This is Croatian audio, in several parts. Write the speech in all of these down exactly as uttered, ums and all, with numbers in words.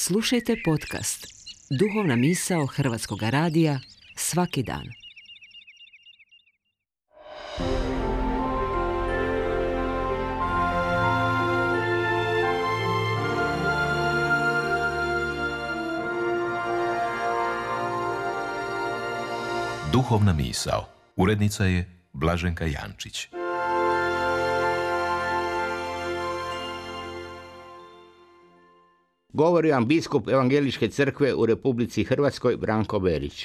Slušajte podcast Duhovna misao Hrvatskog radija svaki dan. Duhovna misao. Urednica je Blaženka Jančić. Govori vam biskup Evangeličke crkve u Republici Hrvatskoj Branko Berić.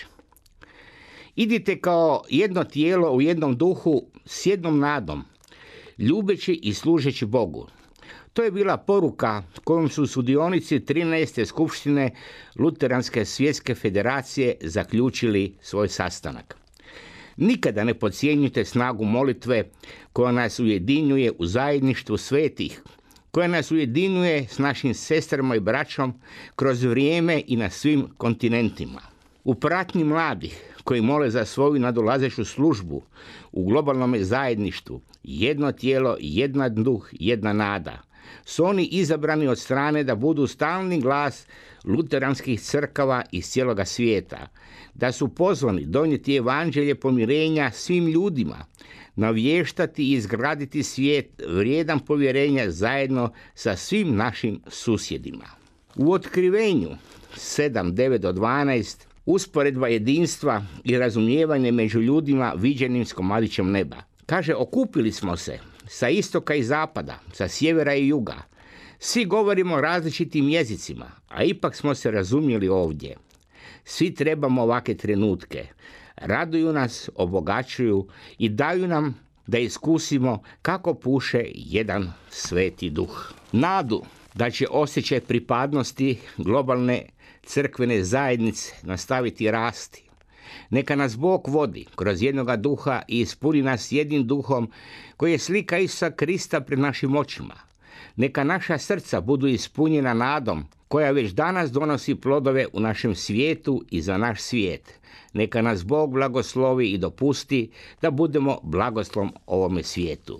Idite kao jedno tijelo u jednom duhu s jednom nadom, ljubeći i služeći Bogu. To je bila poruka kojom su sudionici trinaeste skupštine Luteranske svjetske federacije zaključili svoj sastanak. Nikada ne podcjenjujte snagu molitve koja nas ujedinjuje u zajedništvu svetih, koja nas ujedinjuje s našim sestrama i braćom kroz vrijeme i na svim kontinentima. U pratnji mladih koji mole za svoju nadolazeću službu u globalnom zajedništvu, jedno tijelo, jedan duh, jedna nada, su oni izabrani od strane da budu stalni glas luteranskih crkava iz cijeloga svijeta, da su pozvani donijeti evanđelje pomirenja svim ljudima, navještati i izgraditi svijet vrijedan povjerenja zajedno sa svim našim susjedima. U otkrivenju sedam, devet do dvanaest usporedba jedinstva i razumijevanje među ljudima viđenim s komadićem neba. Kaže, okupili smo se sa istoka i zapada, sa sjevera i juga. Svi govorimo različitim jezicima, a ipak smo se razumjeli ovdje. Svi trebamo ovakve trenutke. Raduju nas, obogaćuju i daju nam da iskusimo kako puše jedan sveti duh. Nadu da će osjećaj pripadnosti globalne crkvene zajednice nastaviti rasti. Neka nas Bog vodi kroz jednoga duha i ispuni nas jednim duhom koji je slika Isusa Krista pred našim očima. Neka naša srca budu ispunjena nadom koja već danas donosi plodove u našem svijetu i za naš svijet. Neka nas Bog blagoslovi i dopusti da budemo blagoslov ovome svijetu.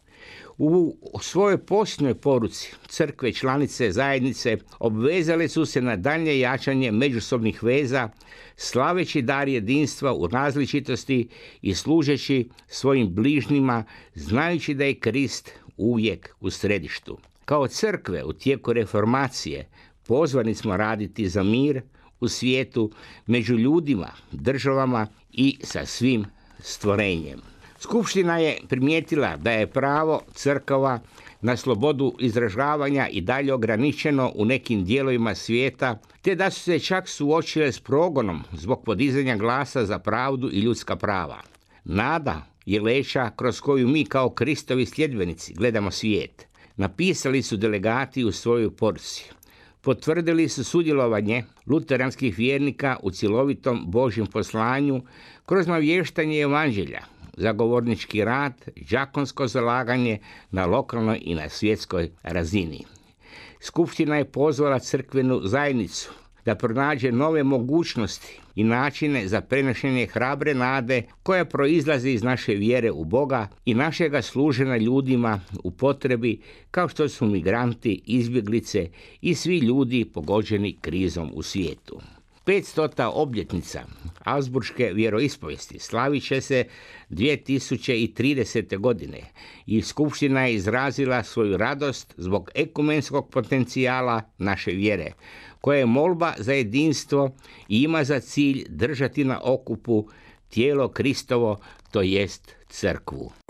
U svojoj posljednjoj poruci crkve članice zajednice obvezale su se na daljnje jačanje međusobnih veza, slaveći dar jedinstva u različitosti i služeći svojim bližnjima, znajući da je Krist uvijek u središtu. Kao crkve u tijeku reformacije pozvani smo raditi za mir u svijetu, među ljudima, državama i sa svim stvorenjem. Skupština je primijetila da je pravo crkava na slobodu izražavanja i dalje ograničeno u nekim dijelovima svijeta, te da su se čak suočile s progonom zbog podizanja glasa za pravdu i ljudska prava. Nada je leća kroz koju mi kao Kristovi sljedbenici gledamo svijet. Napisali su delegati u svojoj poruci. Potvrdili su sudjelovanje luteranskih vjernika u cjelovitom Božjem poslanju kroz navještanje evanđelja, zagovornički rad, đakonsko zalaganje na lokalnoj i na svjetskoj razini. Skupština je pozvala crkvenu zajednicu da pronađe nove mogućnosti i načine za prenošenje hrabre nade koja proizlazi iz naše vjere u Boga i našega služenja ljudima u potrebi kao što su migranti, izbjeglice i svi ljudi pogođeni krizom u svijetu. petstota obljetnica Augsburške vjeroispovijesti slavit će se dvije tisuće tridesete. godine i Skupština je izrazila svoju radost zbog ekumenskog potencijala naše vjere, koja je molba za jedinstvo i ima za cilj držati na okupu tijelo Kristovo, to jest crkvu.